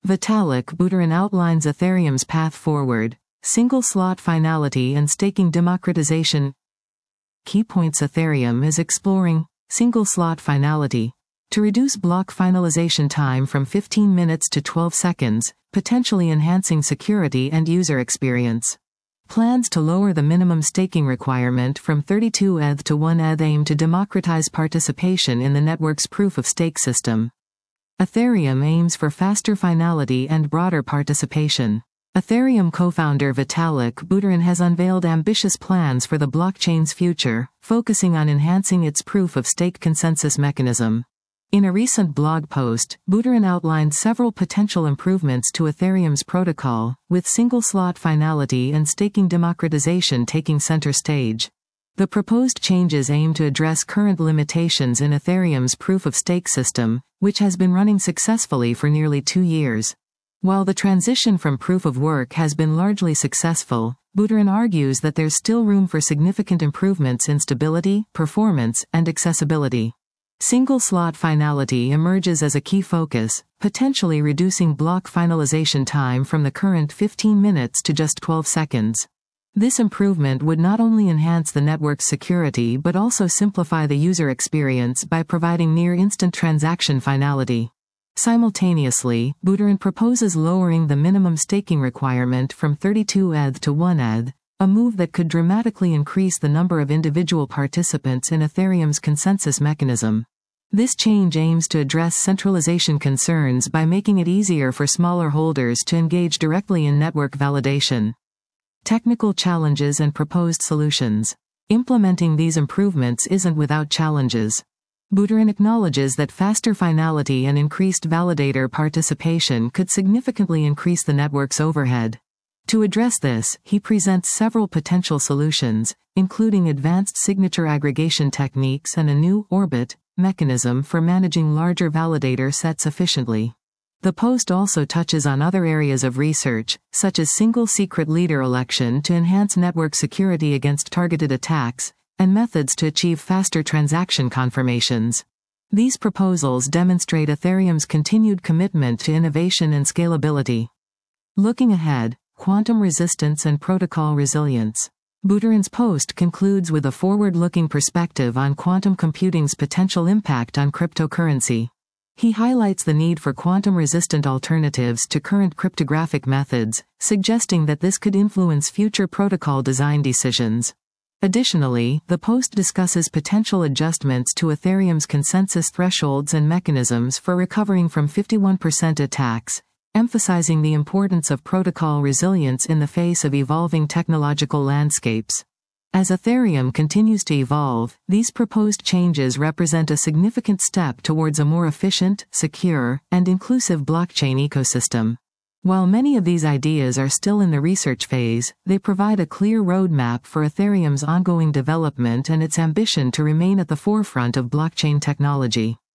Vitalik Buterin outlines Ethereum's path forward, single-slot finality and staking democratization. Key points: Ethereum is exploring single-slot finality to reduce block finalization time from 15 minutes to 12 seconds, potentially enhancing security and user experience. Plans to lower the minimum staking requirement from 32 ETH to 1 ETH aim to democratize participation in the network's proof-of-stake system. Ethereum aims for faster finality and broader participation. Ethereum co-founder Vitalik Buterin has unveiled ambitious plans for the blockchain's future, focusing on enhancing its proof-of-stake consensus mechanism. In a recent blog post, Buterin outlined several potential improvements to Ethereum's protocol, with single-slot finality and staking democratization taking center stage. The proposed changes aim to address current limitations in Ethereum's proof-of-stake system, which has been running successfully for nearly 2 years. While the transition from proof-of-work has been largely successful, Buterin argues that there's still room for significant improvements in stability, performance, and accessibility. Single-slot finality emerges as a key focus, potentially reducing block finalization time from the current 15 minutes to just 12 seconds. This improvement would not only enhance the network's security but also simplify the user experience by providing near-instant transaction finality. Simultaneously, Buterin proposes lowering the minimum staking requirement from 32 ETH to 1 ETH, a move that could dramatically increase the number of individual participants in Ethereum's consensus mechanism. This change aims to address centralization concerns by making it easier for smaller holders to engage directly in network validation. Technical challenges and proposed solutions. Implementing these improvements isn't without challenges. Buterin acknowledges that faster finality and increased validator participation could significantly increase the network's overhead. To address this, he presents several potential solutions, including advanced signature aggregation techniques and a new orbit mechanism for managing larger validator sets efficiently. The post also touches on other areas of research, such as single secret leader election to enhance network security against targeted attacks, and methods to achieve faster transaction confirmations. These proposals demonstrate Ethereum's continued commitment to innovation and scalability. Looking ahead, quantum resistance and protocol resilience. Buterin's post concludes with a forward-looking perspective on quantum computing's potential impact on cryptocurrency. He highlights the need for quantum-resistant alternatives to current cryptographic methods, suggesting that this could influence future protocol design decisions. Additionally, the post discusses potential adjustments to Ethereum's consensus thresholds and mechanisms for recovering from 51% attacks, emphasizing the importance of protocol resilience in the face of evolving technological landscapes. As Ethereum continues to evolve, these proposed changes represent a significant step towards a more efficient, secure, and inclusive blockchain ecosystem. While many of these ideas are still in the research phase, they provide a clear roadmap for Ethereum's ongoing development and its ambition to remain at the forefront of blockchain technology.